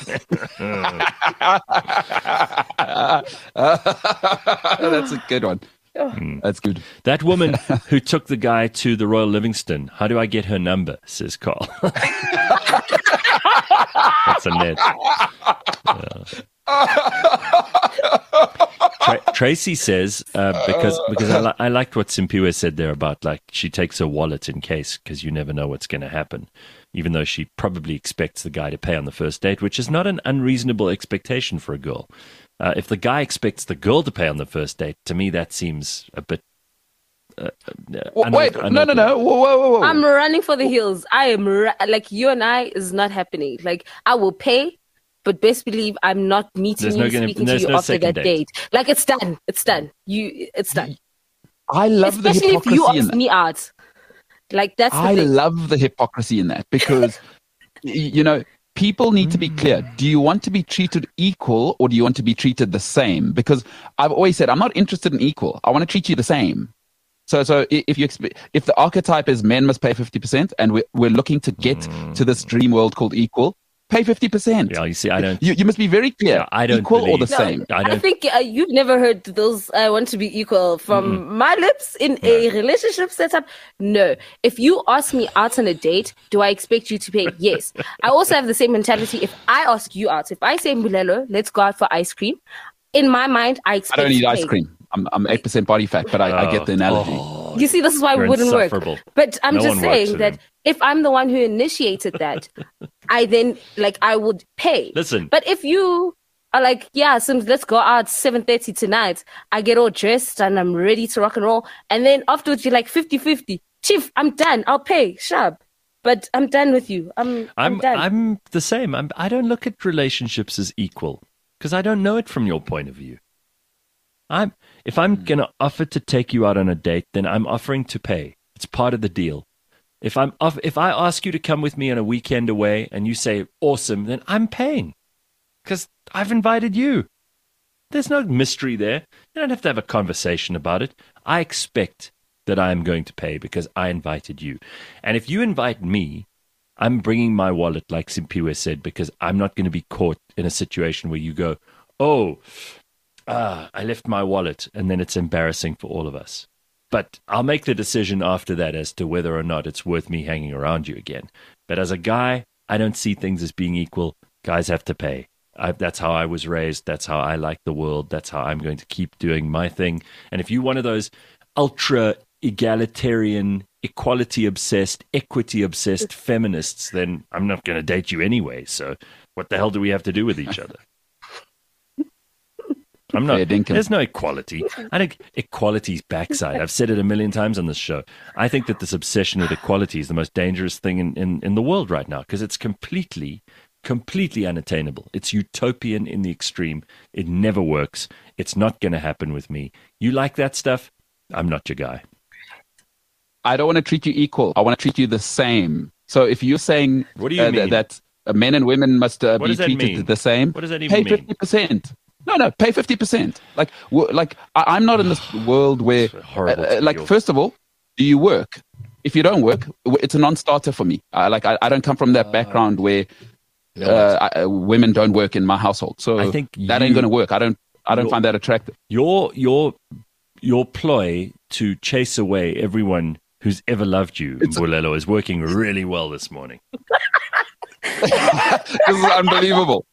a good one. That's good. That woman who took the guy to the Royal Livingston, how do I get her number? Says Carl. That's a net. Tracy says because I liked what Simpiwe said there about like she takes her wallet in case, because you never know what's going to happen, even though she probably expects the guy to pay on the first date, which is not an unreasonable expectation for a girl. If the guy expects the girl to pay on the first date, to me that seems a bit. Wait, no. Whoa. I'm running for the hills. I am like you and I is not happening. Like I will pay. But best believe I'm not meeting speaking to you after that date. Like it's done. It's done. It's done. I love the hypocrisy. Especially if you ask me out. Like that's. I love the hypocrisy in that because, people need to be clear. Do you want to be treated equal or do you want to be treated the same? Because I've always said I'm not interested in equal. I want to treat you the same. So if the archetype is men must pay 50% and we're looking to get to this dream world called equal. Pay 50%. Yeah, you see, I don't. You must be very clear. Yeah, I don't equal or the same. I think you've never heard those. I want to be equal from my lips in a relationship setup. No. If you ask me out on a date, do I expect you to pay? Yes. I also have the same mentality. If I ask you out, if I say Mbulelo, let's go out for ice cream. In my mind, I expect. I don't eat ice cream. I'm 8% body fat, but I get the analogy. You see, this is why it wouldn't work. But I'm just saying that if I'm the one who initiated that, I would pay. Listen. But if you are like, yeah, Sims, let's go out 7:30 tonight. I get all dressed and I'm ready to rock and roll. And then afterwards, you're like 50-50. Chief, I'm done. I'll pay. Sharp. But I'm done with you. I'm done. I'm the same. I don't look at relationships as equal because I don't know it from your point of view. If I'm going to offer to take you out on a date, then I'm offering to pay. It's part of the deal. If I ask you to come with me on a weekend away and you say, awesome, then I'm paying because I've invited you. There's no mystery there. You don't have to have a conversation about it. I expect that I am going to pay because I invited you. And if you invite me, I'm bringing my wallet, like Simpiwe said, because I'm not going to be caught in a situation where you go, I left my wallet, and then it's embarrassing for all of us. But I'll make the decision after that as to whether or not it's worth me hanging around you again. But as a guy, I don't see things as being equal. Guys have to pay. That's how I was raised. That's how I like the world. That's how I'm going to keep doing my thing. And if you're one of those ultra egalitarian, equality-obsessed, equity-obsessed feminists, then I'm not going to date you anyway. So what the hell do we have to do with each other? I'm not. There's no equality. I think equality's backside. I've said it a million times on this show. I think that this obsession with equality is the most dangerous thing in the world right now because it's completely completely unattainable. It's utopian in the extreme. It never works. It's not going to happen with me. You like that stuff? I'm not your guy. I don't want to treat you equal. I want to treat you the same. So if you're saying what do you mean? that men and women must be treated the same, what does that even mean? Pay 50%. No, pay 50%. Like I'm not in this world where, first of all, do you work? If you don't work, it's a non-starter for me. I don't come from that background where women don't work in my household. So I think that ain't going to work. I don't find that attractive. Your ploy to chase away everyone who's ever loved you, Mbulelo, is working really well this morning. This is unbelievable.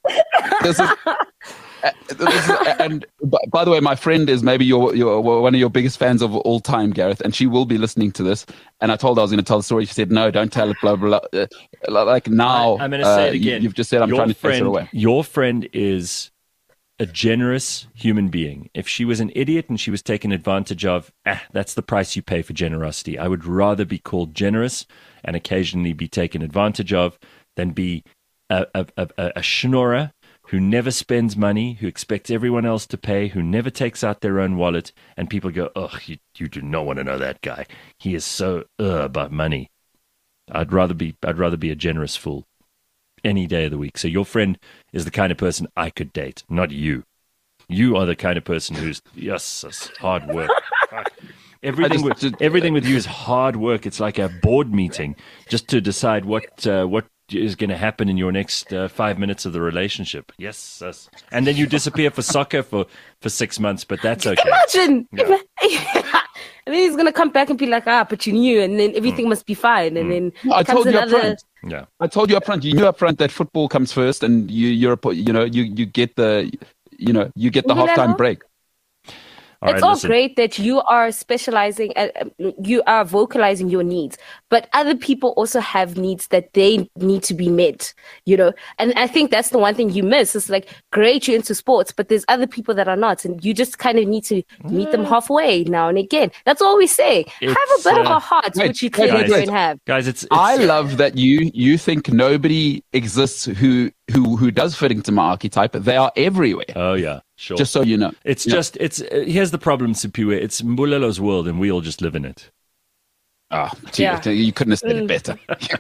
And by the way, my friend is maybe you're one of your biggest fans of all time, Gareth, and she will be listening to this. And I told her I was going to tell the story. She said, "No, don't tell it." Blah blah blah. Like now, I'm going to say it again. You've just said I'm trying to chase her away. Your friend is a generous human being. If she was an idiot and she was taken advantage of, that's the price you pay for generosity. I would rather be called generous and occasionally be taken advantage of than be a schnorrer who never spends money, who expects everyone else to pay, who never takes out their own wallet, and people go, "Ugh, you do not want to know that guy. He is so about money." I'd rather be a generous fool any day of the week. So your friend is the kind of person I could date, not you. You are the kind of person who's hard work. Everything with you is hard work. It's like a board meeting just to decide what is going to happen in your next 5 minutes of the relationship. Yes. And then you disappear for soccer for 6 months, but that's okay. Imagine. Yeah. And then he's going to come back and be like, but you knew, and then everything must be fine. And then I told you up front. Yeah. I told you up front. You knew up front that football comes first, and you get the halftime break. It's all great that you are specializing, you are vocalizing your needs, but other people also have needs that they need to be met, and I think that's the one thing you miss. It's like, great, you're into sports, but there's other people that are not, and you just kind of need to meet them halfway now and again. That's all we say. Have a bit of a heart, which you clearly don't have. Guys, I love that you think nobody exists who does fit into my archetype. They are everywhere. Oh yeah. Sure. Just so you know. Here's the problem, Sipiwe. It's Mbulelo's world and we all just live in it. You couldn't have said it better.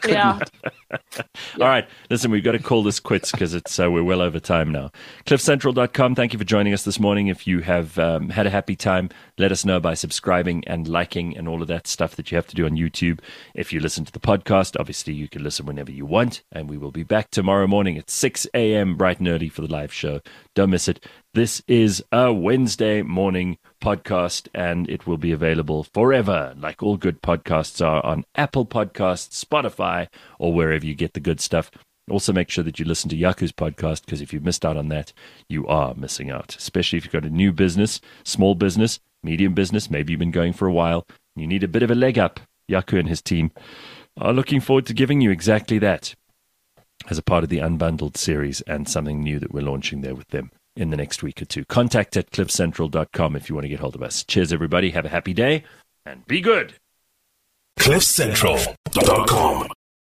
All right. Listen, we've got to call this quits because we're well over time now. CliffCentral.com. Thank you for joining us this morning. If you have had a happy time, let us know by subscribing and liking and all of that stuff that you have to do on YouTube. If you listen to the podcast, obviously you can listen whenever you want. And we will be back tomorrow morning at 6 a.m. bright and early for the live show. Don't miss it. This is a Wednesday morning podcast, and it will be available forever, like all good podcasts are, on Apple Podcasts, Spotify, or wherever you get the good stuff. Also, make sure that you listen to Yaku's podcast, because if you've missed out on that, you are missing out, especially if you've got a new business, small business, medium business, maybe you've been going for a while, you need a bit of a leg up. Yaku and his team are looking forward to giving you exactly that as a part of the Unbundled series and something new that we're launching there with them in the next week or two. Contact at cliffcentral.com if you want to get hold of us. Cheers, everybody. Have a happy day and be good. cliffcentral.com